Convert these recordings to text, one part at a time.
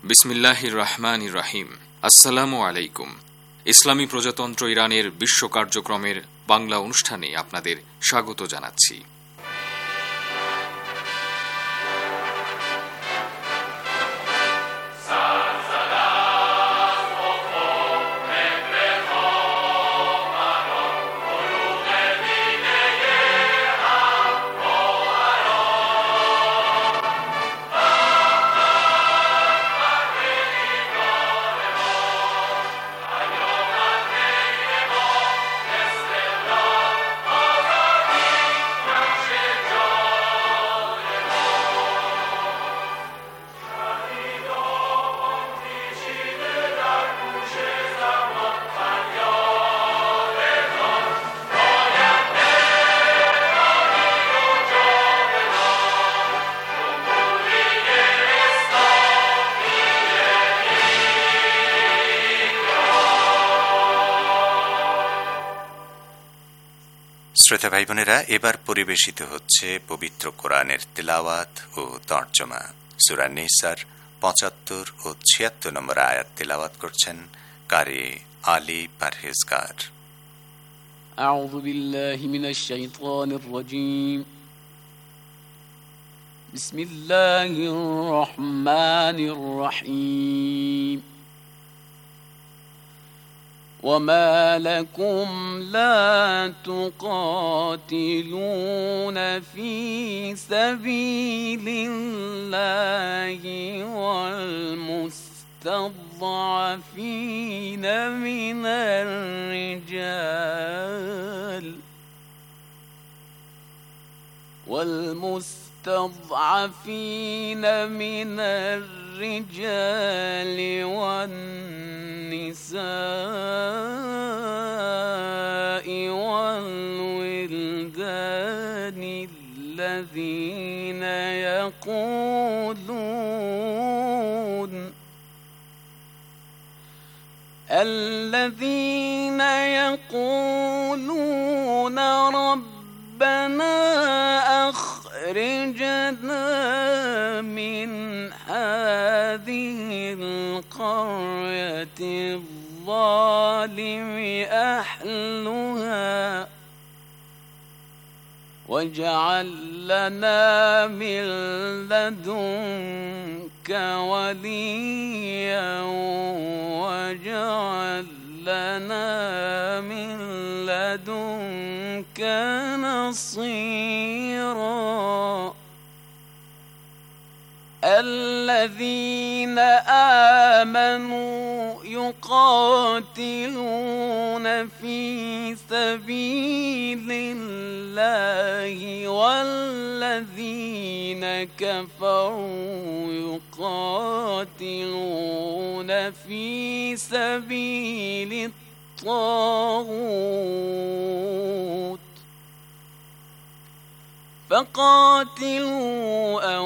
বিসমিল্লাহির রহমানির রহিম। আসসালামু আলাইকুম। ইসলামী প্রজাতন্ত্র ইরানের বিশ্ব কার্যক্রমের বাংলা অনুষ্ঠানে আপনাদের স্বাগত জানাচ্ছি। শ্রোতা ভাই বোনেরা, এবার পরিবেশিত হচ্ছে পবিত্র কোরআনের তিলাওয়াত ও তর্জমা। সূরা নিসার ৭৫ ও ৭৬ নম্বর আয়াত তিলাওয়াত করছেন কারি আলী পারহেজগার। أعوذ بالله من الشيطان الرجيم. بسم الله الرحمن الرحيم. وما لكم لا تقاتلون في سبيل الله والمستضعفين من الرجال والنساء والولدان الذين يقولون ربنا أخرجنا من هذه القرية الظالم أهلها واجعل لنا من لدنك وليا واجعل لنا من لدنك نصيرا. الذين آمنوا يقاتلون في سبيل الله والذين كفروا يقاتلون في سبيل الطاغوت فقاتلوا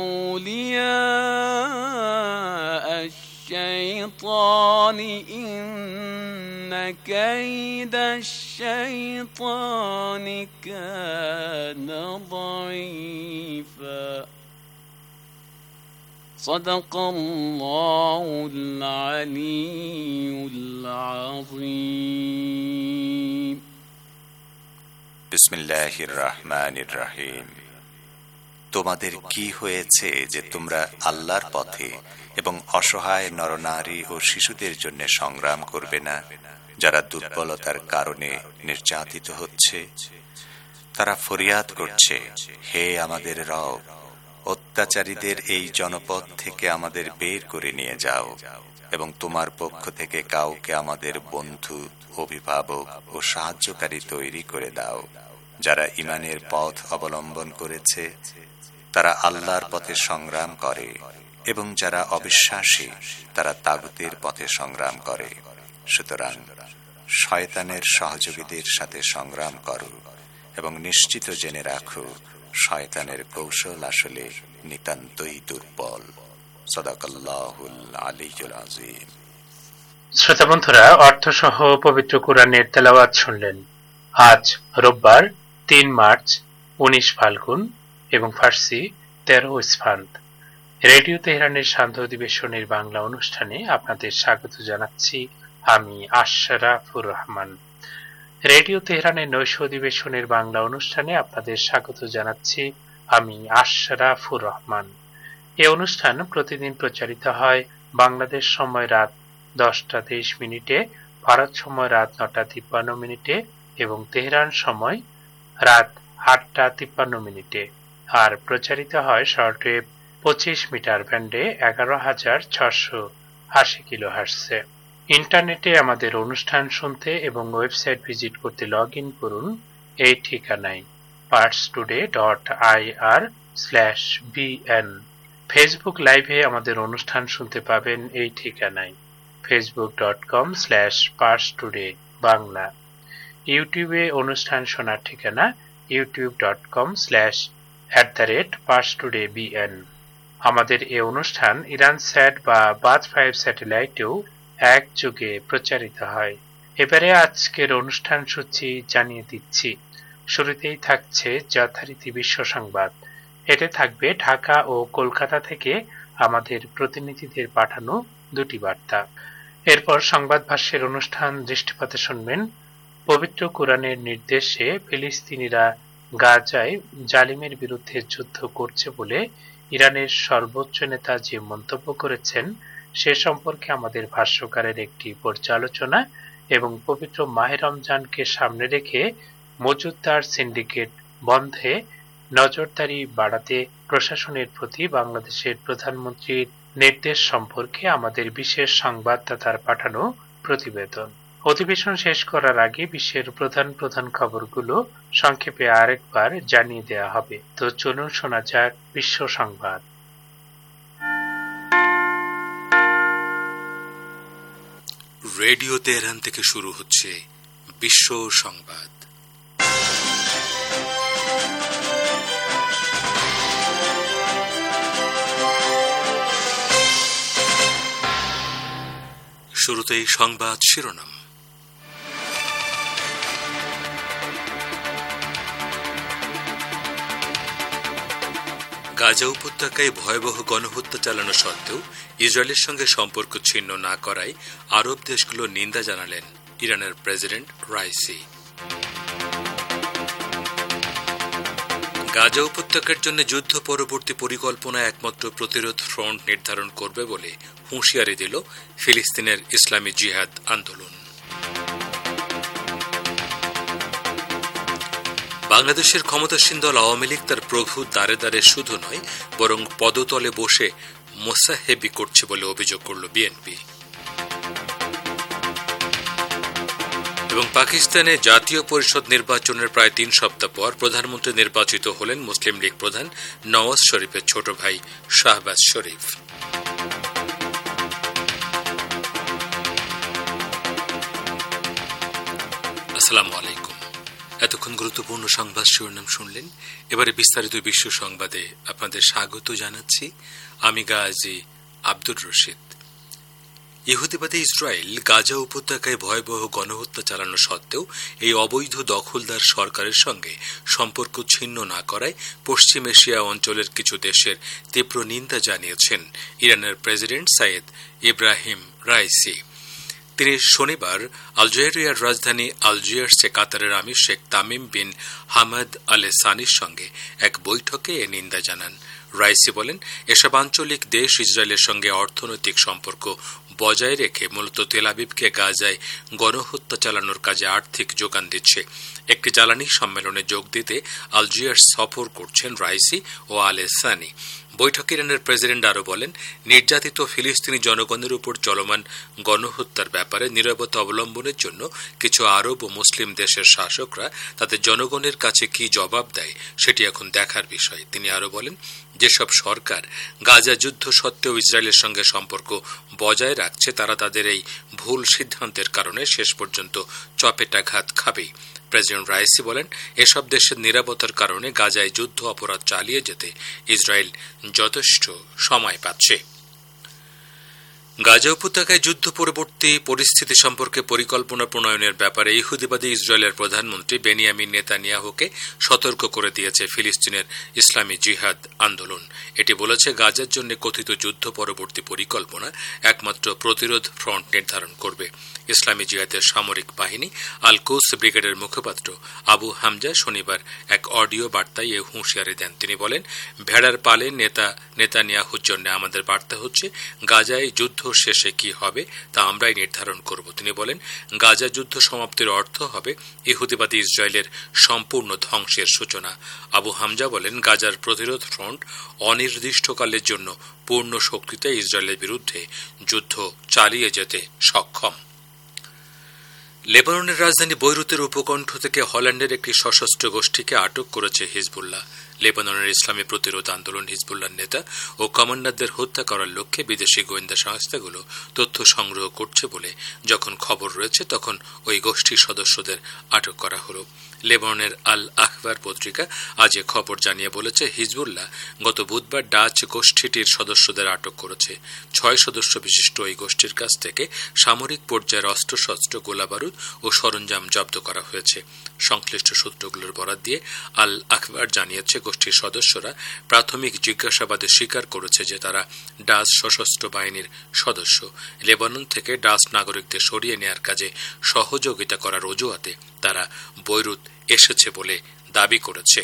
أولياء الشيطان إن كيد الشيطان كان ضعيفا. صدق الله العلي العظيم. বিসমিল্লাহির রহমানির রহিম। তোমাদের কি হয়েছে যে তোমরা আল্লাহর পথে এবং অসহায় নরনারী ও শিশুদের জন্য সংগ্রাম করবে না, যারা দুর্বলতার কারণে নির্যাতিত হচ্ছে? তারা ফরিয়াদ করছে, হে আমাদের রব, অত্যাচারীদের এই জনপদ থেকে আমাদের বের করে নিয়ে যাও এবং তোমার পক্ষ থেকে কাউকে আমাদের বন্ধু, অভিভাবক ও সাহায্যকারী তৈরি করে দাও। যারা ঈমানের পথ অবলম্বন করেছে তারা আল্লাহর পথে সংগ্রাম করে, এবং যারা অবিশ্বাসী তারা তাগুতের পথে সংগ্রাম করে। সুতরাং শয়তানের সহযোগীদের সাথে সংগ্রাম করো এবং নিশ্চিত জেনে রাখো, শয়তানের কৌশল আসলে নিতান্তই দুর্বল। সাদাকাল্লাহুল আলিয়্যুল আযীম। শ্রোতা বন্ধুরা, অর্থসহ পবিত্র কুরআনের তেলাওয়াত শুনলেন। আজ রোববার ৩ মার্চ ১৯ ফাল্গুন এবং ফার্সি ১৩ ইসফান। রেডিও তেহরানের শান্ত অধিবেশনের বাংলা অনুষ্ঠানে আপনাদের স্বাগত জানাচ্ছি আমি আশরাফুর রহমান। রেডিও তেহরানের নৈশ অধিবেশনের বাংলা অনুষ্ঠানে আপনাদের স্বাগত জানাচ্ছি আমি আশরাফুর রহমান। এই অনুষ্ঠান প্রতিদিন প্রচারিত হয় বাংলাদেশ সময় রাত 10:23, ভারত সময় রাত 9:53 এবং তেহরান সময় রাত 8:53, আর প্রচারিত হয় শর্টওয়েভ 25 মিটার ব্যান্ডে 11,680 কিলোহার্টজে। ইন্টারনেটে আমাদের অনুষ্ঠান শুনতে এবং ওয়েবসাইট ভিজিট করতে লগ ইন করুন এই ঠিকানায় parstoday.ir/bn। ফেসবুক লাইভে আমাদের অনুষ্ঠান শুনতে পাবেন এই ঠিকানায় facebook.com/parstoday বাংলা। ইউটিউবে অনুষ্ঠান শোনার ঠিকানা youtube.com/parstodaybn। আমাদের এই অনুষ্ঠান ইরান স্যাট বা বাদ 5 স্যাটেলাইটেও একযোগে প্রচারিত হয়। এবারে আজকের অনুষ্ঠান সূচি জানিয়ে দিচ্ছি। শুরুতেই থাকছে যথারীতি বিশ্ব সংবাদ। এতে থাকবে ঢাকা ও কলকাতা থেকে আমাদের প্রতিনিধিদের পাঠানো দুটি বার্তা। এরপর সংবাদ ভাষ্যের অনুষ্ঠান দৃষ্টিপাতে শুনবেন পবিত্র কোরআনের নির্দেশে ফিলিস্তিনিরা গাজায় জালিমের বিরুদ্ধে যুদ্ধ করছে বলে ইরানের সর্বোচ্চ নেতা যে মন্তব্য করেছেন সে সম্পর্কে আমাদের ভাষ্যকারের একটি পর্যালোচনা এবং পবিত্র মাহে রমজানকে সামনে রেখে মজুতদার সিন্ডিকেট বন্ধে নজরদারি বাড়াতে প্রশাসনের প্রতি বাংলাদেশের প্রধানমন্ত্রীর নির্দেশ সম্পর্কে আমাদের বিশেষ সংবাদদাতার পাঠানো প্রতিবেদন। অধিবেশন শেষ করার আগে বিশ্বের প্রধান প্রধান খবরগুলো সংক্ষেপে আরেকবার জানিয়ে দেওয়া হবে। তো চলুন শোনা যাক বিশ্ব সংবাদ। রেডিও তেহরান থেকে শুরু হচ্ছে বিশ্ব সংবাদ। শুরুতেই সংবাদ শিরোনাম। গাজা উপত্যকায় ভয়াবহ গণহত্যা চালানো সত্ত্বেও ইসরায়েলের সঙ্গে সম্পর্ক ছিন্ন না করায় আরব দেশগুলো নিন্দা জানালেন ইরানের প্রেসিডেন্ট রাইসি। গাজা উপত্যকার জন্য যুদ্ধ পরবর্তী পরিকল্পনা একমাত্র প্রতিরোধ ফ্রন্ট নির্ধারণ করবে বলে হুঁশিয়ারি দিল ফিলিস্তিনের ইসলামী জিহাদ আন্দোলন। বাংলাদেশের ক্ষমতাসীন দল আওয়ামী লীগ তার প্রভু দ্বারে দ্বারে শুধু নয় বরং পদতলে বসে মোসাহেবি করছে বলে অভিযোগ করল বিএনপি। এবং পাকিস্তানে জাতীয় পরিষদ নির্বাচনের প্রায় 3 সপ্তাহ পর প্রধানমন্ত্রী নির্বাচিত হলেন মুসলিম লীগ প্রধান নওয়াজ শরীফের ছোট ভাই শাহবাজ শরীফ। আসসালামু আলাইকুম। এতক্ষণ গুরুত্বপূর্ণ সংবাদ শিরোনাম শুনলেন। এবারে বিস্তারিত বিশ্ব সংবাদে আপনাদের স্বাগত জানাচ্ছি আমি গাজী আব্দুর রশিদ। ইহুদিবাদী ইসরায়েল গাজা উপত্যকায় ভয়াবহ গণহত্যা চালানো সত্ত্বেও এই অবৈধ দখলদার সরকারের সঙ্গে সম্পর্ক ছিন্ন না করায় পশ্চিম এশিয়া অঞ্চলের কিছু দেশের তীব্র নিন্দা জানিয়েছেন ইরানের প্রেসিডেন্ট সাইয়েদ ইব্রাহিম রাইসি। তিনি শনিবার আলজেরিয়ার রাজধানী আলজিয়ার্সে কাতারের আমির Sheikh Tamim bin Hamad Al সানির সঙ্গে এক বৈঠকে এ নিন্দা জানান। রাইসি বলেন, এসব আঞ্চলিক দেশ ইসরায়েলের সঙ্গে অর্থনৈতিক সম্পর্ক বজায় রেখে মূলত তেল আবিবকে গাজায় গণহত্যা চালানোর কাজে আর্থিক যোগান দিচ্ছে। একটি জ্বালানি সম্মেলনে যোগ দিতে আলজিয়ার্স সফর করছেন রাইসি ও আল সানি। বৈঠকে ইরানের প্রেসিডেন্ট আরও বলেন, নির্যাতিত ফিলিস্তিনি জনগণের উপর চলমান গণহত্যার ব্যাপারে নীরবতা অবলম্বনের জন্য কিছু আরব ও মুসলিম দেশের শাসকরা তাদের জনগণের কাছে কি জবাব দেয় সেটি এখন দেখার বিষয়। তিনি আরও বলেন, যেসব সরকার গাজা যুদ্ধ সত্ত্বেও ইসরায়েলের সঙ্গে সম্পর্ক বজায় রাখছে তারা তাদের এই ভুল সিদ্ধান্তের কারণে শেষ পর্যন্ত চপেটাঘাত খাবেই। প্রেসিডেন্ট রাইসি বলেন, এসব দেশের নিরাপত্তার কারণে গাজায় যুদ্ধ অপরাধ চালিয়ে যেতে ইসরায়েল যথেষ্ট সময় পাচ্ছে। গাজা উপত্যকায় যুদ্ধ পরবর্তী পরিস্থিতি সম্পর্কে পরিকল্পনা প্রণয়নের ব্যাপারে ইহুদিবাদী ইসরায়েলের প্রধানমন্ত্রী বেনিয়ামিন নেতানিয়াহুকে সতর্ক করে দিয়েছে ফিলিস্তিনের ইসলামী জিহাদ আন্দোলন। এটি বলেছে, গাজার জন্য কথিত যুদ্ধ পরবর্তী পরিকল্পনা একমাত্র প্রতিরোধ ফ্রন্ট নির্ধারণ করবে। ইসলামী জিহাদের সামরিক বাহিনী আল কোস ব্রিগেডের মুখপাত্র আবু হামজা শনিবার এক অডিও বার্তায় এ হুঁশিয়ারি দেন। তিনি বলেন, ভেড়ার পালে নেতানিয়াহুর জন্য আমাদের বার্তা হচ্ছে, গাজায় যুদ্ধ শেষে কি হবে তা আমরাই নির্ধারণ করব। তিনি বলেন, গাজা যুদ্ধ সমাপ্তির অর্থ হবে ইহুদিবাদী ইসরায়েলের সম্পূর্ণ ধ্বংসের সূচনা। আবু হামজা বলেন, গাজার প্রতিরোধ ফ্রন্ট অনির্দিষ্টকালের জন্য পূর্ণ শক্তিতে ইসরায়েলের বিরুদ্ধে যুদ্ধ চালিয়ে যেতে সক্ষম। লেবাননের রাজধানী বৈরুতের উপকণ্ঠ থেকে হল্যান্ডের একটি সশস্ত্র গোষ্ঠীকে আটক করেছে হিজবুল্লাহ। লেবাননের ইসলামী প্রতিরোধ আন্দোলন হিজবুল্লাহর নেতা ও কমান্ডারদের হত্যা করার লক্ষ্যে বিদেশি গোয়েন্দা সংস্থাগুলো তথ্য সংগ্রহ করছে বলে যখন খবর রয়েছে, তখন ওই গোষ্ঠীর সদস্যদের আটক করা হল। লেবাননের আল আখবার পত্রিকা আজ এ খবর জানিয়ে বলেছে, হিজবুল্লাহ গত বুধবার ডাচ গোষ্ঠীটির সদস্যদের আটক করেছে। 6 সদস্য বিশিষ্ট ওই গোষ্ঠীর কাছ থেকে সামরিক পর্যায়ের অস্ত্রশস্ত্র, গোলাবারুদ ও সরঞ্জাম জব্দ করা হয়েছে। সংশ্লিষ্ট সূত্রগুলোর বরাত দিয়ে আল আখবার জানিয়েছে, গোষ্ঠীর সদস্যরা প্রাথমিক জিজ্ঞাসাবাদে স্বীকার করেছে যে তারা ডাচ সশস্ত্র বাহিনীর সদস্য। লেবানন থেকে ডাচ নাগরিকদের সরিয়ে নেয়ার কাজে সহযোগিতা করার অজুহাতে তারা বৈরুত এসেছে বলে দাবি করেছে।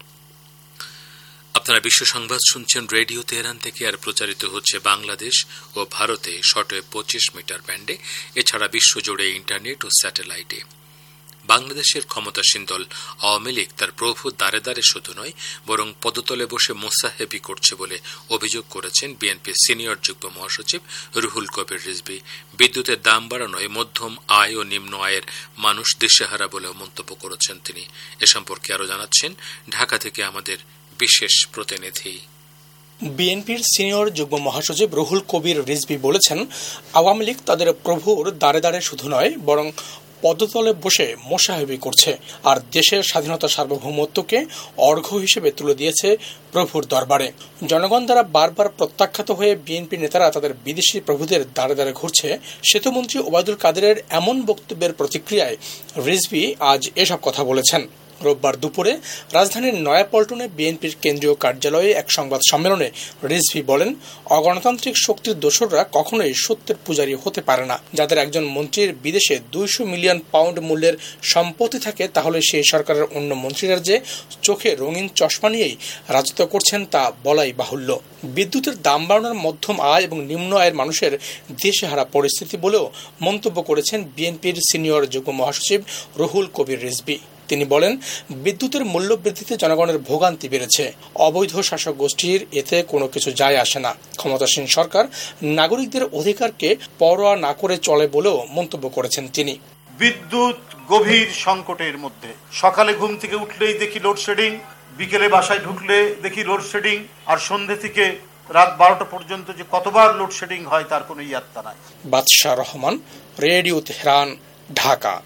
আপনারা বিশ্ব সংবাদ শুনছেন রেডিও তেহরান থেকে, আর প্রচারিত হচ্ছে বাংলাদেশ ও ভারতে শর্টওয়েভ 25 মিটার ব্যান্ডে, এছাড়া বিশ্বজুড়ে ইন্টারনেট ও স্যাটেলাইটে। বাংলাদেশের ক্ষমতাসীন দল আওয়ামী লীগ তার প্রভু দ্বারে দ্বারে শুধু নয়, বরং পদতলে বসে মোসাহেবি করছে বলে অভিযোগ করেছেন বিএনপির সিনিয়র যুগ্ম মহাসচিব রুহুল কবির রিজভী। বিদ্যুতের দাম বাড়ানোয় মধ্যম আয় ও নিম্ন আয়ের মানুষ দিশেহারা বলেও মন্তব্য করেছেন তিনি। এ সম্পর্কে আরও জানাচ্ছেন ঢাকা থেকে আমাদের বিশেষ প্রতিনিধি। বিএনপির সিনিয়র যুগ্ম মহাসচিব রুহুল কবির রিজভী বলেছেন, আওয়ামী লীগ তাদের প্রভুর দ্বারে দ্বারে শুধু নয়, বরং পদতলে বসে মোসাহেবি করছে, আর দেশের স্বাধীনতা সার্বভৌমত্বকে অর্ঘ্য হিসেবে তুলে দিয়েছে প্রভুর দরবারে। জনগণ দ্বারা বারবার প্রত্যাখ্যাত হয়ে বিএনপি নেতারা তাদের বিদেশি প্রভুদের দ্বারে দ্বারে ঘুরছে। সেতুমন্ত্রী ওবায়দুল কাদেরের এমন বক্তব্যের প্রতিক্রিয়ায় রিজভী আজ এসব কথা বলেছেন। রোববার দুপুরে রাজধানীর নয়াপল্টনে বিএনপির কেন্দ্রীয় কার্যালয়ে এক সংবাদ সম্মেলনে রিজভী বলেন, অগণতান্ত্রিক শক্তির দোসররা কখনোই সত্যের পূজারী হতে পারে না। যাদের একজন মন্ত্রীর বিদেশে 200 মিলিয়ন পাউন্ড মূল্যের সম্পত্তি থাকে, তাহলে সেই সরকারের অন্য মন্ত্রীরা যে চোখে রঙিন চশমা নিয়েই রাজত্ব করছেন তা বলাই বাহুল্য। বিদ্যুতের দাম বাড়ানোর মধ্যম আয় এবং নিম্ন আয়ের মানুষের দিশেহারা পরিস্থিতি বলেও মন্তব্য করেছেন বিএনপির সিনিয়র যুগ্ম মহাসচিব রুহুল কবির রিজভী। তিনি বলেন, বিদ্যুতের মূল্য বৃদ্ধিতে জনগণের ভোগান্তি বেড়েছে। অবৈধ শাসক গোষ্ঠীর এতে কোনো কিছু যায় আসে না। ক্ষমতাসীন সরকার নাগরিকদের অধিকারকে পরোয়া না করে চলে বলেও মন্তব্য করেছেন তিনি। বিদ্যুৎ গভীর সংকটের মধ্যে, সকালে ঘুম থেকে উঠলেই দেখি লোডশেডিং, বিকেলে বাসায় ঢুকলে দেখি লোডশেডিং, আর সন্ধ্যে থেকে রাত 12টা পর্যন্ত যে কতবার লোডশেডিং হয় তার কোনো ইয়াত্তা নাই। বাদশাহ রহমান, রেডিও তেহরান, ঢাকা।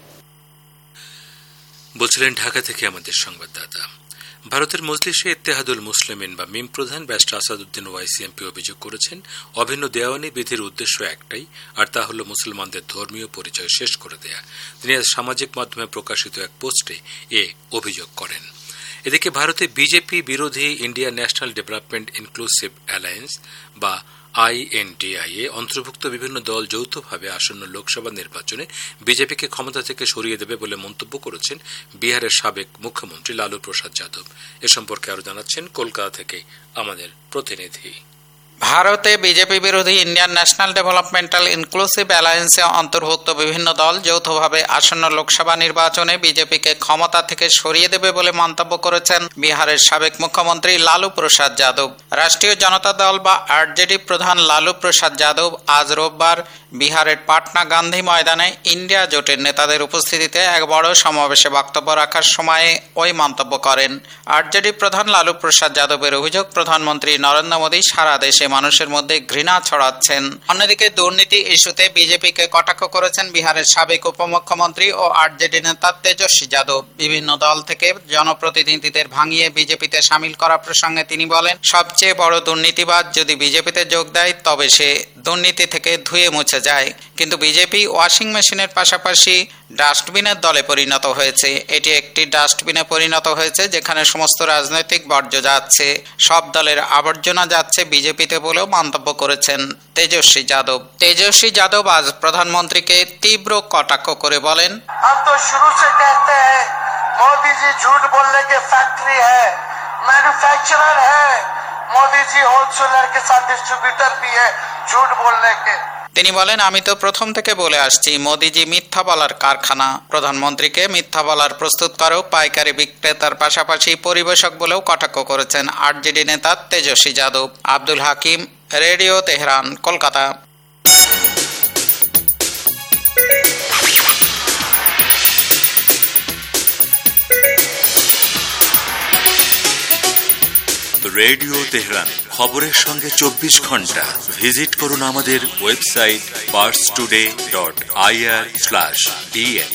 বলছিলেন ঢাকা থেকে আমাদের সংবাদদাতা। ভারতের মজলিসে ইত্তেহাদুল মুসলিমিন বা মিম প্রধান ব্যারিস্টার আসাদুদ্দিন ওয়াইসি এমপি অভিযোগ করেছেন, অভিন্ন দেওয়ানি বিধির উদ্দেশ্য একটাই, আর তা হল মুসলমানদের ধর্মীয় পরিচয় শেষ করে দেয়া। তিনি আজ সামাজিক মাধ্যমে প্রকাশিত এক পোস্টে এ অভিযোগ করেন। এদিকে ভারতে বিজেপি বিরোধী India National Development Inclusive Alliance বা INDIA অন্তর্ভুক্ত বিভিন্ন দল যৌথভাবে আসন্ন লোকসভা নির্বাচনে বিজেপিকে ক্ষমতা থেকে সরিয়ে দেবে বলে মন্তব্য করেছেন বিহারের সাবেক মুখ্যমন্ত্রী লালু প্রসাদ যাদব। এ সম্পর্কে আরো জানাচ্ছেন কলকাতা থেকে আমাদের প্রতিনিধি। ভারতে বিজেপি বিরোধী ইন্ডিয়ান ন্যাশনাল ডেভেলপমেন্টাল ইনক্লুসিভ অ্যালায়েন্সে অন্তর্ভুক্ত বিভিন্ন দল যৌথভাবে আসন্ন লোকসভা নির্বাচনে বিজেপিকে ক্ষমতা থেকে সরিয়ে দেবে বলে মন্তব্য করেছেন বিহারের সাবেক মুখ্যমন্ত্রী লালু প্রসাদ যাদব। রাষ্ট্রীয় জনতা দল বা RJD প্রধান লালু প্রসাদ যাদব আজ রোববার বিহারের পাটনা গান্ধী ময়দানে ইন্ডিয়া জোটের নেতাদের উপস্থিতিতে এক বড় সমাবেশে বক্তব্য রাখার সময়ে ওই মন্তব্য করেন। RJD প্রধান লালু প্রসাদ যাদবের অভিযোগ, প্রধানমন্ত্রী নরেন্দ্র মোদী সারা দেশে মানুষের মধ্যে ঘৃণা ছড়াচ্ছেন। অন্যদিকে দুর্নীতি ইস্যুতে বিজেপিকে কটাক্ষ করেছেন বিহারের সাবেক উপমুখ্যমন্ত্রী ও আরজেডি নেতা তেজস্বী যাদব। বিভিন্ন দল থেকে জনপ্রতিনিধিদের ভাঙিয়ে বিজেপিতে সামিল করা প্রসঙ্গে তিনি বলেন, সবচেয়ে বড় দুর্নীতিবাদ যদি বিজেপিতে যোগ দেয় তবে সে দুর্নীতি থেকে ধুয়ে মুছে যায়। কিন্তু বিজেপি ওয়াশিং মেশিনের পাশাপাশি ডাস্টবিনের দলে পরিণত হয়েছে। এটি একটি ডাস্টবিনে পরিণত হয়েছে যেখানে সমস্ত রাজনৈতিক বর্জ্য যাচ্ছে, সব দলের আবর্জনা যাচ্ছে বিজেপিতে বলেও মন্তব্য করেছেন তেজস্বী যাদব। তেজস্বী যাদব আজ প্রধানমন্ত্রীকে তীব্র কটাক্ষ করে বলেন, हम तो शुरू से कहते हैं मोदी जी झूठ बोलने के फैक्ट्री है, मैन्युफैक्चरर है, मोदी जी होलसेलर के साथ डिस्ट्रीब्यूटर भी है झूठ बोलने के। তিনি বলেন, আমি তো প্রথম থেকে বলে আসছি মোদিজি মিথ্যা বলার কারখানা। প্রধানমন্ত্রীকে মিথ্যা বলার প্রস্তুতকারক, পাইকারি বিক্রেতার পাশাপাশি পরিবেশক বলেও কটাক্ষ করেছেন আরজেডি নেতা Tejashwi Yadav. Abdul Hakim, radio Tehran, Kolkata. Radio Tehran, খবরের সঙ্গে 24 ঘন্টা। ভিজিট করুন আমাদের ওয়েবসাইট parstoday.ir/dn।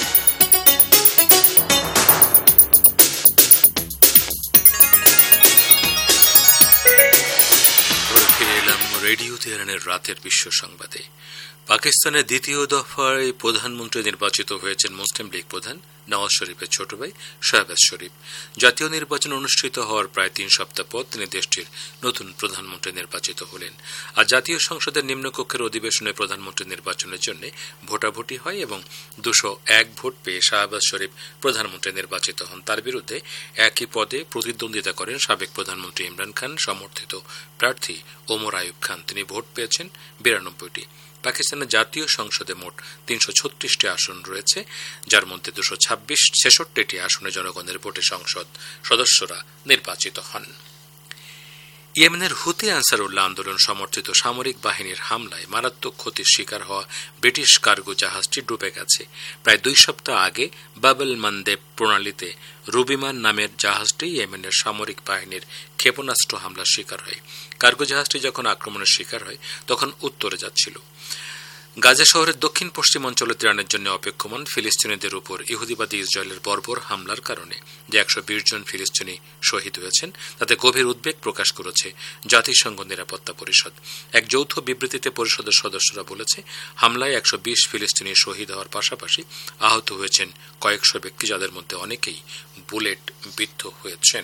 ফিরে এলাম রেডিও তেহরানের রাতের বিশ্ব সংবাদে। পাকিস্তানের দ্বিতীয় দফায় প্রধানমন্ত্রী নির্বাচিত হয়েছেন মুসলিম লীগ প্রধান নওয়াজ শরীফের ছোট ভাই শাহবাজ শরীফ। জাতীয় নির্বাচন অনুষ্ঠিত হওয়ার প্রায় 3 সপ্তাহ পর তিনি দেশটির নতুন প্রধানমন্ত্রী নির্বাচিত হলেন। আর জাতীয় সংসদের নিম্নকক্ষের অধিবেশনে প্রধানমন্ত্রী নির্বাচনের জন্য ভোটাভুটি হয় এবং 201 ভোট পেয়ে শাহবাজ শরীফ প্রধানমন্ত্রী নির্বাচিত হন। তার বিরুদ্ধে একই পদে প্রতিদ্বন্দ্বিতা করেন সাবেক প্রধানমন্ত্রী ইমরান খান সমর্থিত প্রার্থী ওমর আইয়ুব খান। তিনি ভোট পেয়েছেন 92টি। পাকিস্তানের জাতীয় সংসদে মোট 336টি আসন রয়েছে, যার মধ্যে 266টি আসনে জনগণের ভোটে সংসদ সদস্যরা নির্বাচিত হন। ইয়েমেনের হুতি আনসারুল্লাহ আন্দোলন সমর্থিত সামরিক বাহিনীর হামলায় মারাত্মক ক্ষতির শিকার হওয়া ব্রিটিশ কার্গো জাহাজটি ডুবে গেছে। প্রায় 2 সপ্তাহ আগে বাবেল মান্দেব প্রণালীতে রুবিমান নামের জাহাজটি ইয়েমেনের সামরিক বাহিনীর ক্ষেপণাস্ত্র হামলার শিকার হয়। কার্গো জাহাজটি যখন আক্রমণের শিকার হয় তখন উত্তরে যাচ্ছিল। গাজা শহরের দক্ষিণ পশ্চিম অঞ্চলে ত্রাণের জন্য অপেক্ষমান ফিলিস্তিনিদের উপর ইহুদিবাদী ইসরায়েলের বর্বর হামলার কারণে যে 120 জন ফিলিস্তিনি শহীদ হয়েছেন তাতে গভীর উদ্বেগ প্রকাশ করেছে জাতিসংঘ নিরাপত্তা পরিষদ। এক যৌথ বিবৃতিতে পরিষদের সদস্যরা বলেছে, হামলায় 120 ফিলিস্তিনি শহীদ হওয়ার পাশাপাশি আহত হয়েছেন কয়েকশো ব্যক্তি, যাদের মধ্যে অনেকেই বুলেট বিদ্ধ হয়েছেন।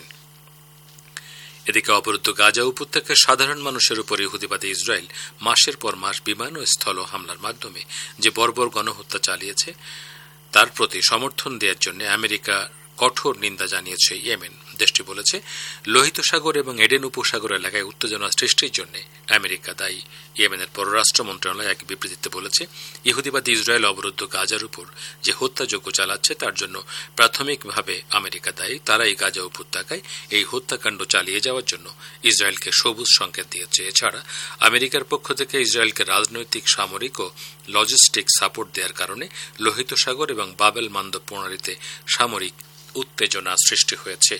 এদিকে অবরুদ্ধ গাজা উপত্যকায় সাধারণ মানুষের উপর ইহুদিবাদী ইসরায়েল মাসের পর মাস বিমান ও স্থল হামলার মাধ্যমে যে বর্বর গণহত্যা চালিয়েছে তার প্রতি সমর্থন দেওয়ার জন্য আমেরিকা কঠোর নিন্দা জানিয়েছে ইয়েমেন। দেশটি বলেছে, লোহিত সাগর এবং এডেন উপসাগর এলাকায় উত্তেজনা সৃষ্টির জন্য আমেরিকা দায়ী। ইয়েমেনের পররাষ্ট্র মন্ত্রণালয় এক বিবৃতিতে বলেছে, ইহুদিবাদী ইসরায়েল অবরুদ্ধ গাজার উপর যে হত্যাযজ্ঞ চালাচ্ছে তার জন্য প্রাথমিকভাবে আমেরিকা দায়ী। তারাই গাজা উপত্যকায় এই হত্যাকাণ্ড চালিয়ে যাওয়ার জন্য ইসরায়েলকে সবুজ সংকেত দিয়েছে। এছাড়া আমেরিকার পক্ষ থেকে ইসরায়েলকে রাজনৈতিক, সামরিক ও লজিস্টিক সাপোর্ট দেওয়ার কারণে লোহিত সাগর এবং বাবেল মান্দব প্রণালীতে সামরিক উত্তেজনা সৃষ্টি হয়েছে।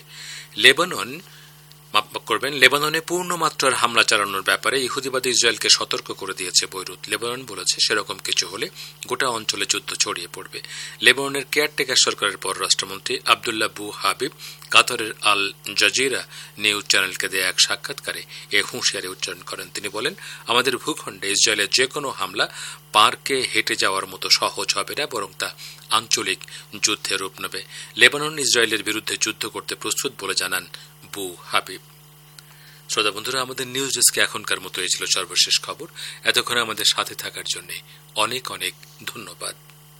লেবাননে পূর্ণমাত্রার হামলা চালানোর ব্যাপারে ইহুদিবাদী ইসরায়েলকে সতর্ক করে দিয়েছে বৈরুত। লেবানন বলেছে, সেরকম কিছু হলে গোটা অঞ্চলে যুদ্ধ ছড়িয়ে পড়বে। লেবাননের কেয়ারটেকার সরকারের পররাষ্ট্রমন্ত্রী আবদুল্লাহ বু হাবিব কাতারের আল জাজিরা নিউজ চ্যানেলকে দেয়া এক সাক্ষাৎকারে এ হুঁশিয়ারি উচ্চারণ করেন। তিনি বলেন, আমাদের ভূখণ্ডে ইসরায়েলের যে কোনো হামলা পার্কে হেঁটে যাওয়ার মতো সহজ হবে না, বরং তা আঞ্চলিক যুদ্ধের রূপ নেবে। লেবানন ইসরায়েলের বিরুদ্ধে যুদ্ধ করতে প্রস্তুত বলে জানান বু হাবিব। শ্রোতা বন্ধুরা, আমাদের নিউজ ডেস্কে এখনকার মতো এই ছিল সর্বশেষ খবর। এতক্ষণ আমাদের সাথে থাকার জন্য অনেক অনেক ধন্যবাদ।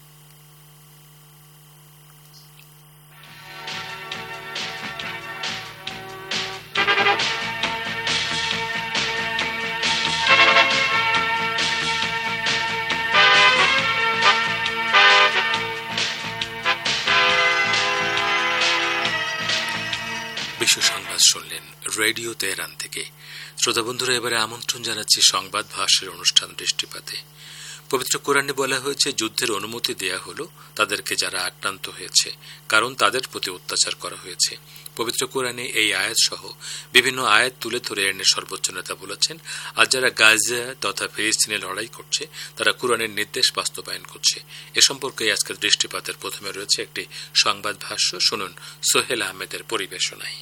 বিশ্ব সংবাদ শুনলেন রেডিও তেহরান থেকে। শ্রোতা বন্ধুরা, এবারে আমন্ত্রণ জানাচ্ছি সংবাদ ভাষ্যের অনুষ্ঠান দৃষ্টিপাতে। পবিত্র কোরআনে বলা হয়েছে যুদ্ধের অনুমতি দেয়া হলো তাদেরকে যারা আক্রান্ত হয়েছে, কারণ তাদের প্রতি অত্যাচার করা হয়েছে। পবিত্র কোরআনে এই আয়াত সহ বিভিন্ন আয়াত তুলে ধরে ইরানের সর্বোচ্চ নেতা বলেছেন, আর যারা গাজা তথা ফিলিস্তিনে লড়াই করছে তারা কোরআনের নির্দেশ বাস্তবায়ন করছে। এ সম্পর্কে আজকের দৃষ্টিপাতের প্রথমে রয়েছে একটি সংবাদ ভাষ্য, শুনুন সোহেল আহমেদের পরিবেশনায়।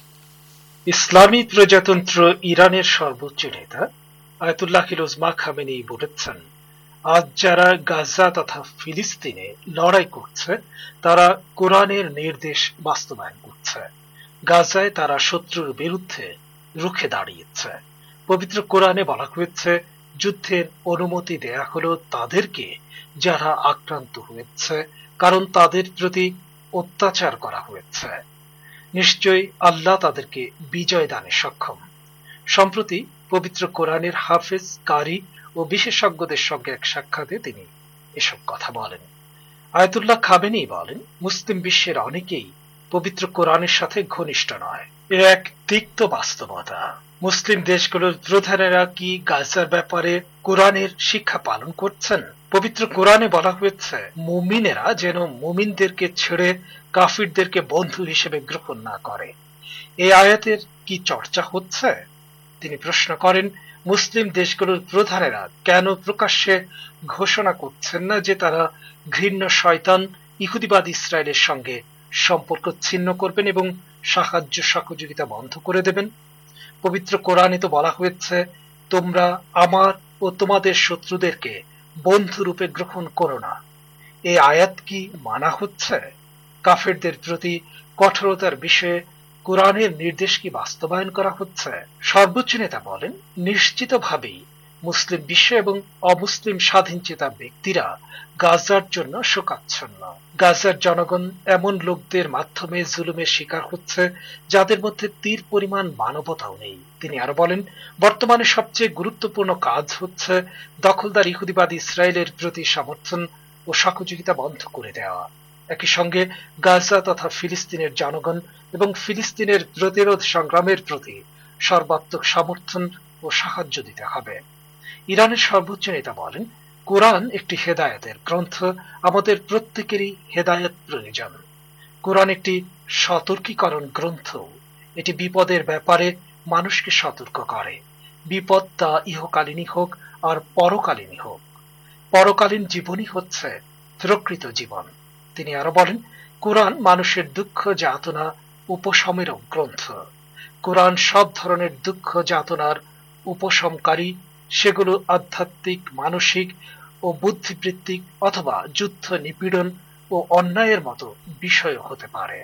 ইসলামী প্রজাতন্ত্র ইরানের সর্বোচ্চ নেতা আয়াতুল্লাহ উজমা খামেনি বলেছেন, আজ যারা গাজা তথা ফিলিস্তিনে লড়াই করছে তারা কোরআনের নির্দেশ বাস্তবায়ন করছে। গাজায় তারা শত্রুর বিরুদ্ধে রুখে দাঁড়িয়েছে। পবিত্র কোরআনে বলা হয়েছে যুদ্ধের অনুমতি দেয়া হলো তাদেরকে যারা আক্রান্ত হয়েছে, কারণ তাদের প্রতি অত্যাচার করা হয়েছে। নিশ্চয়ই আল্লাহ তাদেরকে বিজয় দানে সক্ষম। সম্প্রতি পবিত্র কোরআনের হাফেজ, কারি ও বিশেষজ্ঞদের সঙ্গে এক সাক্ষাতে তিনি এসব কথা বলেন। আয়াতুল্লাহ খামেনি বলেন, মুসলিম বিশ্বের অনেকেই পবিত্র কোরআনের সাথে ঘনিষ্ঠ নয়। এ এক তিক্ত বাস্তবতা। মুসলিম দেশগুলোর প্রধানেরা কি গাজার ব্যাপারে কোরআনের শিক্ষা পালন করছেন? পবিত্র কোরআনে বলা হয়েছে মুমিনেরা যেন মুমিনদেরকে ছেড়ে কাফিরদেরকে বন্ধু হিসেবে গ্রহণ না করে। এই আয়াতের কি চর্চা হচ্ছে? তিনি প্রশ্ন করেন, মুসলিম দেশগুলোর প্রধানেরা কেন প্রকাশ্যে ঘোষণা করছেন না যে তারা ঘৃণ্য শয়তান ইহুদিবাদ ইসরায়েলের সঙ্গে সম্পর্ক ছিন্ন করবেন এবং সাহায্য সহযোগিতা বন্ধ করে দেবেন? পবিত্র কোরআনে তো বলা হয়েছে, তোমরা আমার ও তোমাদের শত্রুদেরকে বন্ধুরূপে গ্রহণ করো না। এই আয়াত কি মানা হচ্ছে? কাফেরদের প্রতি কঠোরতার বিষয়ে কোরআনের নির্দেশ কি বাস্তবায়ন করা হচ্ছে? সর্বোচ্চ নেতা বলেন, নিশ্চিতভাবেই মুসলিম বিশ্ব এবং অমুসলিম স্বাধীনচেতা ব্যক্তিরা গাজার জন্য শোকাচ্ছন্ন। গাজার জনগণ এমন লোকদের মাধ্যমে জুলুমের শিকার হচ্ছে যাদের মধ্যে তীর পরিমাণ মানবতাও নেই। তিনি আরো বলেন, বর্তমানে সবচেয়ে গুরুত্বপূর্ণ কাজ হচ্ছে দখলদার ইহুদিবাদ ইসরায়েলের প্রতি সমর্থন ও সহযোগিতা বন্ধ করে দেওয়া। একই সঙ্গে গাজা তথা ফিলিস্তিনের জনগণ এবং ফিলিস্তিনের প্রতিরোধ সংগ্রামের প্রতি সর্বাত্মক সমর্থন ও সাহায্য দিতে হবে। ইরানের সর্বোচ্চ নেতা বলেন, কোরআন একটি হেদায়েতের গ্রন্থ, আমাদের প্রত্যেকেরই হেদায়েত প্রয়োজন। কোরআন একটি সতর্কীকরণ গ্রন্থ, এটি বিপদের ব্যাপারে মানুষকে সতর্ক করে। বিপদ তা ইহকালীনই হোক আর পরকালীনই হোক। পরকালীন জীবনই হচ্ছে প্রকৃত জীবন। তিনি আরো বলেন, কোরআন মানুষের দুঃখ যাতনা উপশমের গ্রন্থ। কোরআন সব ধরনের দুঃখ যাতনার উপশমকারী, সেগুলো আধ্যাত্মিক, মানসিক ও বুদ্ধিবৃত্তিক অথবা যুদ্ধ, নিপীড়ন ও অন্যায়ের মতো বিষয় হতে পারে।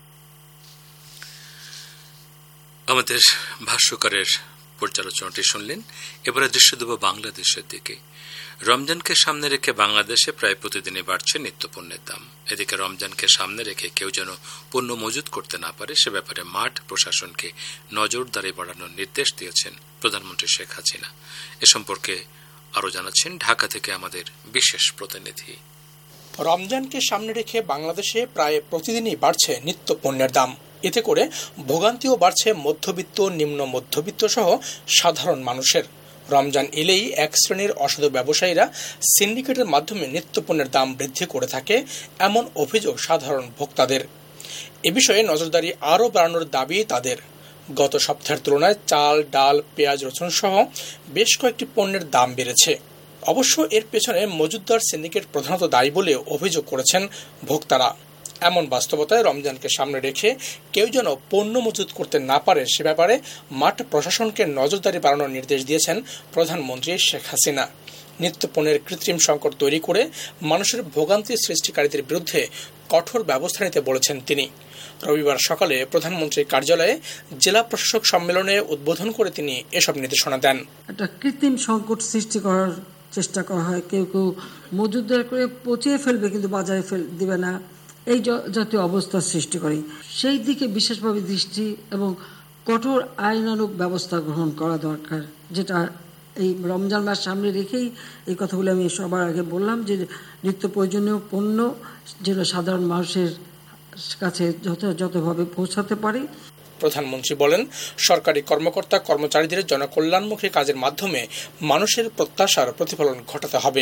আমাদের ভাষ্যকারের পর্যালোচনাটি শুনলেন। এবারে দৃশ্য দেব বাংলাদেশের দিকে। রমজানকে সামনে রেখে বাংলাদেশে প্রায় প্রতিদিনই বাড়ছে নিত্যপণ্যের দাম। এদিকে রমজানকে সামনে রেখে কেউ যেন পণ্য মজুত করতে না পারে সে ব্যাপারে মাঠ প্রশাসনকে নজরদারি বাড়ানোর নির্দেশ দিয়েছেন প্রধানমন্ত্রী শেখ হাসিনা। এ সম্পর্কে আরো জানাচ্ছেন ঢাকা থেকে আমাদের বিশেষ প্রতিনিধি। রমজানকে সামনে রেখে বাংলাদেশে প্রায় প্রতিদিনই বাড়ছে নিত্যপণ্যের দাম। এতে করে ভোগান্তিও বাড়ছে মধ্যবিত্ত, নিম্ন মধ্যবিত্ত সহ সাধারণ মানুষের। রমজান এলেই এক শ্রেণীর অসাধু ব্যবসায়ীরা সিন্ডিকেটের মাধ্যমে নিত্যপণ্যের দাম বৃদ্ধি করে থাকে, এমন অভিযোগ সাধারণ ভোক্তাদের। এ বিষয়ে নজরদারি আরও বাড়ানোর দাবি তাদের। গত সপ্তাহের তুলনায় চাল, ডাল, পেঁয়াজ, রসুন সহ বেশ কয়েকটি পণ্যের দাম বেড়েছে। অবশ্য এর পেছনে মজুতদার সিন্ডিকেট প্রধানত দায়ী বলে অভিযোগ করেছেন ভোক্তারা। এমন বাস্তবতায় রমজানকে সামনে রেখে কেউ যেন পণ্য মজুত করতে না পারে সে ব্যাপারে মাঠ প্রশাসনকে নজরদারি বাড়ানোর নির্দেশ দিয়েছেন প্রধানমন্ত্রী শেখ হাসিনা। নিত্যপণ্যের কৃত্রিম সংকট তৈরি করে মানুষের ভোগান্তি সৃষ্টিকারীদের বিরুদ্ধে কঠোর ব্যবস্থা নিতে বলেছেন তিনি। রবিবার সকালে প্রধানমন্ত্রীর কার্যালয়ে জেলা প্রশাসক সম্মেলনে উদ্বোধন করে তিনি এসব নির্দেশনা দেন। একটা কৃত্রিম সংকট সৃষ্টি করার চেষ্টা করা হয়, কেউ কেউ মজুতদার করে পচিয়ে ফেলবে কিন্তু বাজারে দিবে না, এই জাতীয় অবস্থার সৃষ্টি করে। সেই দিকে বিশেষভাবে দৃষ্টি এবং কঠোর আইনানুগ ব্যবস্থা গ্রহণ করা দরকার, যেটা এই রমজান মাস সামনে রেখেই এই কথাগুলো আমি সবার আগে বললাম, যে নিত্য প্রয়োজনীয় পণ্য যেন সাধারণ মানুষের কাছে যথাযথভাবে পৌঁছাতে পারে। প্রধানমন্ত্রী বলেন, সরকারি কর্মকর্তা কর্মচারীদের জনকল্যাণমুখী কাজের মাধ্যমে মানুষের প্রত্যাশার প্রতিফলন ঘটাতে হবে।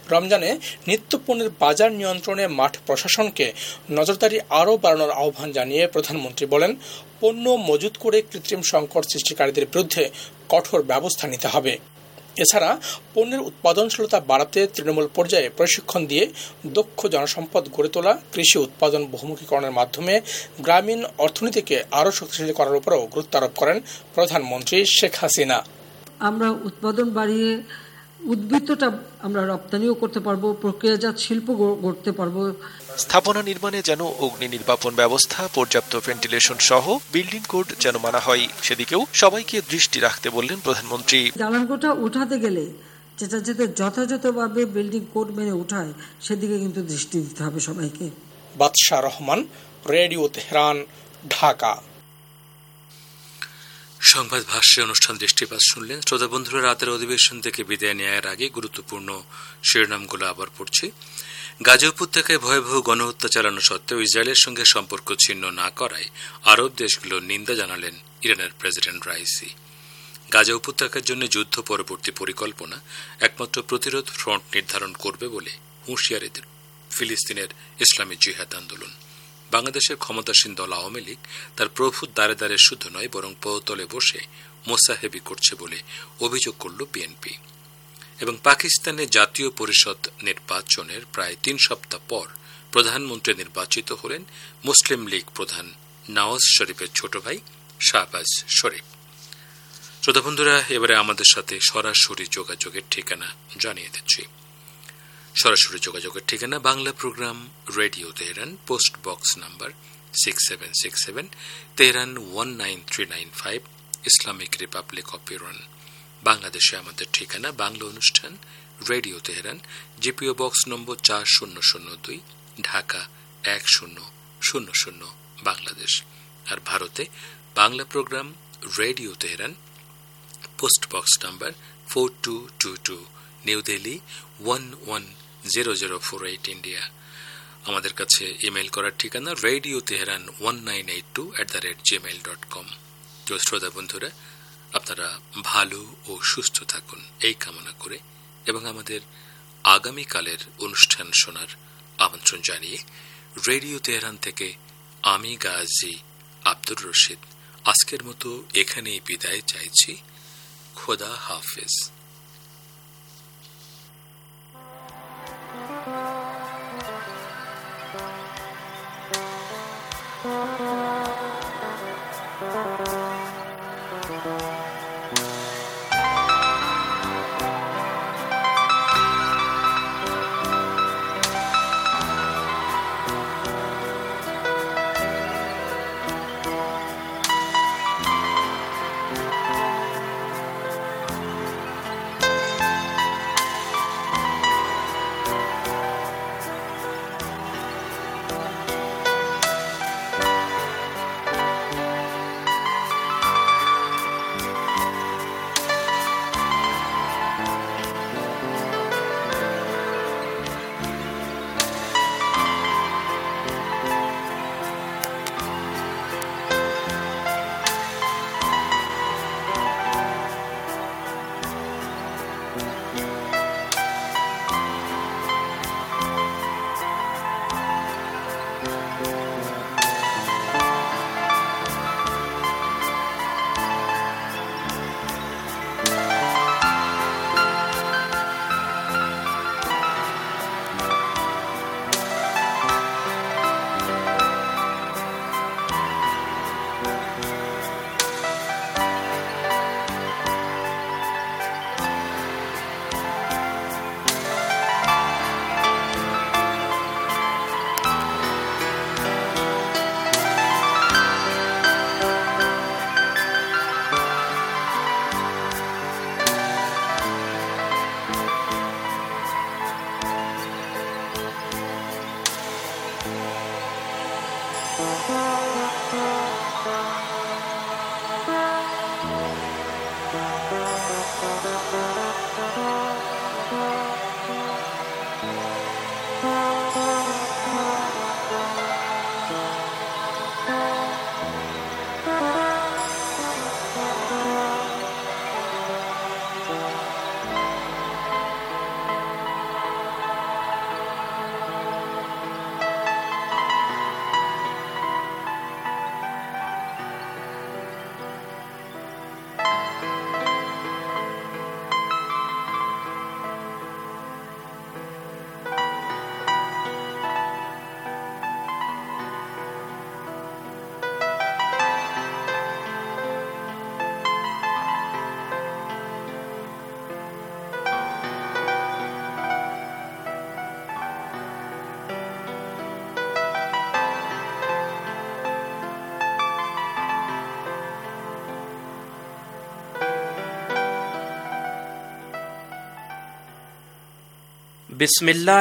রমজানে নিত্যপণ্যের বাজার নিয়ন্ত্রণে মাঠ প্রশাসনকে নজরদারি আরও বাড়ানোর আহ্বান জানিয়ে প্রধানমন্ত্রী বলেন, পণ্য মজুত করে কৃত্রিম সংকট সৃষ্টিকারীদের বিরুদ্ধে কঠোর ব্যবস্থা নিতে হবে। এছাড়া পণ্যের উৎপাদনশীলতা বাড়াতে তৃণমূল পর্যায়ে প্রশিক্ষণ দিয়ে দক্ষ জনসম্পদ গড়ে তোলা, কৃষি উৎপাদন বহুমুখীকরণের মাধ্যমে গ্রামীণ অর্থনীতিকে আরও শক্তিশালী করার উপরও গুরুত্ব আরোপ করেন প্রধানমন্ত্রী শেখ হাসিনা। আমরা উৎপাদন বাড়িয়ে উদ্বৃত্তটা আমরা রপ্তানিও করতে পারবো, প্রক্রিয়াজাত শিল্প গড়তে পারবো। স্থাপনা নির্মাণে যেন অগ্নি নির্বাপন ব্যবস্থা, পর্যাপ্ত ভেন্টিলেশন সহ বিল্ডিং কোড যেন মানা হয়, সেদিকেও সবাইকে দৃষ্টি রাখতে বললেন প্রধানমন্ত্রী। জ্বালানকোটা উঠাতে গেলে যেটা যাতে যথাযথভাবে বিল্ডিং কোড মেনে উঠায় সেদিকে কিন্তু দৃষ্টি দিতে হবে সবাইকে। Badsha Rahman, radio Tehran, Dhaka. সংবাদ ভাষ্যে অনুষ্ঠান দৃষ্টিপাত শুনলেন। শ্রোতা বন্ধুরা, রাতের অধিবেশন থেকে বিদায় নেওয়ার আগে গুরুত্বপূর্ণ শিরোনামগুলো আবার পড়ছি। গাজা উপত্যকায় ভয়াবহ গণহত্যা চালানো সত্ত্বেও ইসরায়েলের সঙ্গে সম্পর্ক ছিন্ন না করায় আরব দেশগুলোর নিন্দা জানালেন ইরানের প্রেসিডেন্ট রাইসি। গাজা উপত্যকার জন্য যুদ্ধ পরবর্তী পরিকল্পনা একমাত্র প্রতিরোধ ফ্রন্ট নির্ধারণ করবে বলে হুঁশিয়ারি দিল ফিলিস্তিনের ইসলামী জিহাদ আন্দোলন। বাংলাদেশের ক্ষমতাসীন দল আওয়ামী লীগ তার প্রভুর দ্বারে দ্বারে শুধু নয় বরং পদতলে বসে মোসাহেবি করছে বলে অভিযোগ করল বিএনপি। এবং পাকিস্তানে জাতীয় পরিষদ নির্বাচনের প্রায় 3 সপ্তাহ পর প্রধানমন্ত্রী নির্বাচিত হলেন মুসলিম লীগ প্রধান নওয়াজ শরীফের ছোট ভাই শাহবাজ শরীফ। শ্রোতা বন্ধুরা, এবারে আমাদের সাথে সরাসরি যোগাযোগের ঠিকানা জানিয়ে দিচ্ছি। সরাসরি যোগাযোগের ঠিকানা Bangla program, radio Tehran, post box number 6767, Tehran 19395, Islamic Republic of Iran. বাংলাদেশে আমাদের ঠিকানা বাংলা অনুষ্ঠান, radio Tehran, GPO box number 4002, Dhaka 1000 Bangladesh. আর ভারতে Bangla program, radio Tehran, post box number 4222, New Delhi 110048, India. আমাদের কাছে ইমেল করার ঠিকানা রেডিও তেহরান 1982@gmail.com। শ্রোতা বন্ধুরা, আপনারা ভালো ও সুস্থ থাকুন এই কামনা করে এবং আমাদের আগামীকালের অনুষ্ঠান শোনার আমন্ত্রণ জানিয়ে রেডিও তেহরান থেকে আমি গাজী আব্দুর রশিদ আজকের মতো এখানেই বিদায় চাইছি। খোদা হাফেজ। বিসমিল্লাহ